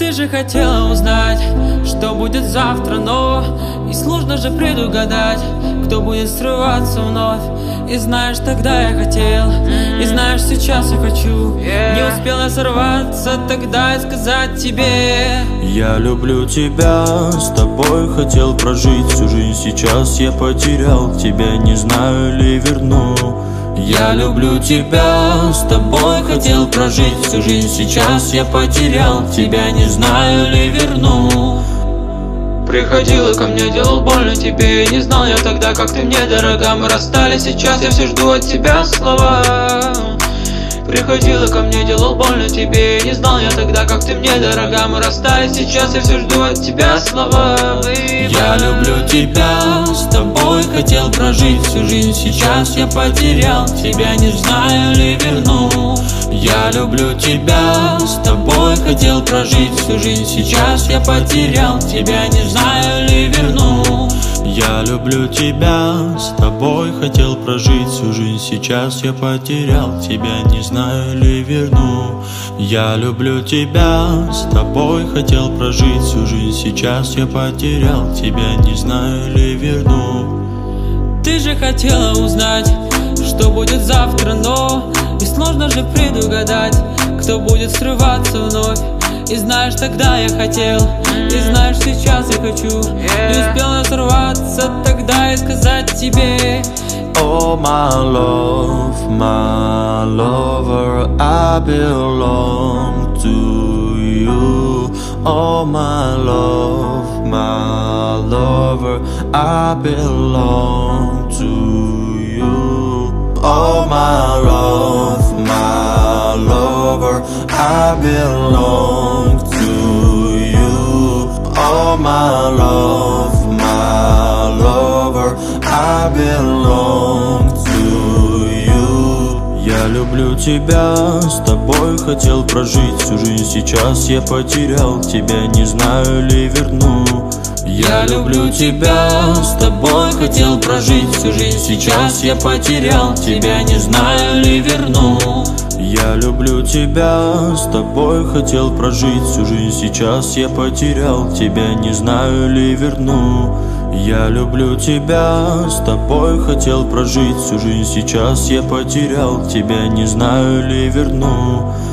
Ты же хотела узнать, что будет завтра, но и сложно же предугадать, кто будет срываться вновь. И знаешь, тогда я хотел, и знаешь, сейчас я хочу. Не успела сорваться тогда и сказать тебе: я люблю тебя, с тобой хотел прожить всю жизнь. Сейчас я потерял тебя, не знаю ли верну. Я люблю тебя, с тобой хотел прожить всю жизнь. Сейчас я потерял тебя, не знаю ли верну. Приходила ко мне, делал больно тебе. Не знал я тогда, как ты мне дорога. Мы расстались, сейчас я все жду от тебя слова. Приходила ко мне, делал больно тебе. Не знал я тогда, как ты мне дорога. Мы расстались, сейчас я все жду от тебя слова. Я люблю тебя, с тобой хотел прожить всю жизнь. Сейчас я потерял тебя, не знаю ли верну. Я люблю тебя, с тобой хотел прожить всю жизнь. Сейчас я потерял тебя, не знаю ли верну. Я люблю тебя, с тобой хотел прожить всю жизнь. Сейчас я потерял тебя, не знаю ли верну. Я люблю тебя, с тобой хотел прожить всю жизнь. Сейчас я потерял тебя, не знаю ли верну. Ты же хотела узнать, что будет завтра, но и сложно же предугадать, кто будет срываться вновь. И знаешь, тогда я хотел, и знаешь, сейчас я хочу. Не успела сорваться тогда и сказать тебе: oh my love, my lover, I belong to you. Oh my love, my lover, I belong to you. Oh my love, my lover, I belong to you. Oh my love, my lover, I belong to you. Я люблю тебя, с тобой хотел прожить всю жизнь. Сейчас я потерял тебя, не знаю ли верну. Я люблю тебя, с тобой хотел прожить всю жизнь. Сейчас я потерял тебя, не знаю ли верну. Я люблю тебя, с тобой хотел прожить всю жизнь. Сейчас я потерял тебя, не знаю ли верну. Я люблю тебя, с тобой хотел прожить всю жизнь. Сейчас я потерял тебя, не знаю ли верну.